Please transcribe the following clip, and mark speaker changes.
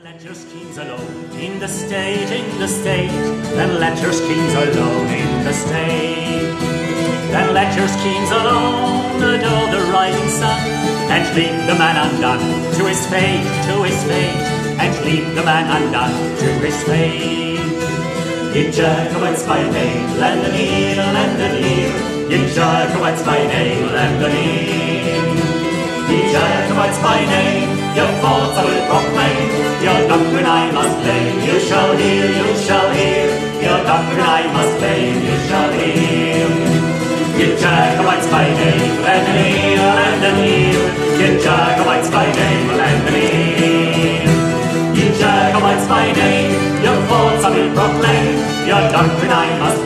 Speaker 1: let your schemes alone in the state, then let your schemes alone in the state. Then let your schemes alone adore the rising sun, and leave the man undone to his fate, and leave the man undone to his fate. Ye Jacobites by name, lend an ear, ye Jacobites by name, lend an ear. Ye Jacobites by name, your faults I will proclaim, your doctrine I must claim, you shall hear, your doctrine I must claim, you shall hear. Ye Jacobites by name, lend an ear, ye Jacobites by name, lend an ear. Ye Jacobites by name, your faults I will proclaim, your doctrine I must